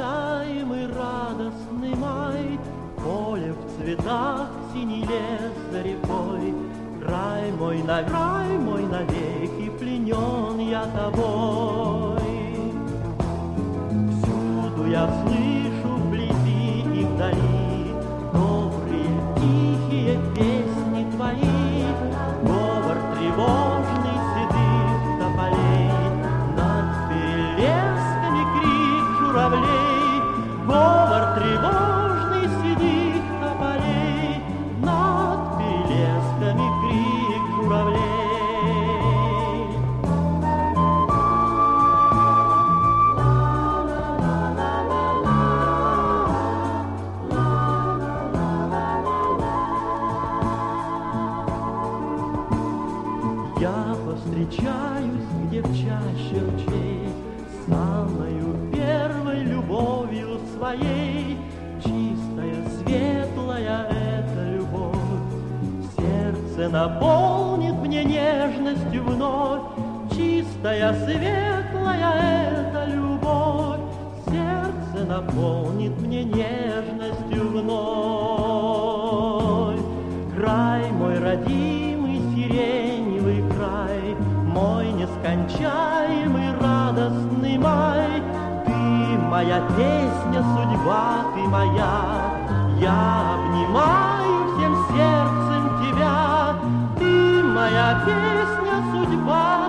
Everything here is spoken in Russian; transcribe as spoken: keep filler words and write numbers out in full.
нескончаемый радостный май, поле в цветах, синий лес за рекой. Край мой, на край мой навеки, пленен я тобой. Всюду я слышу вблизи и вдали добрые тихие песни твои, говор тревожный седых тополей, над перелесками крик журавлей, говор тревожный седых тополей, над перелесками крик журавлей. Я повстречаюсь, где в чаще ручей, самою первой любовью своей. Чистая, светлая эта любовь сердце наполнит мне нежностью вновь. Чистая, светлая эта любовь сердце наполнит мне нежностью вновь. Край мой родимый, сиреневый край, мой нескончаемый радостный май. Ты моя песня, судьба ты моя, я обнимаю всем сердцем тебя. Ты моя песня, судьба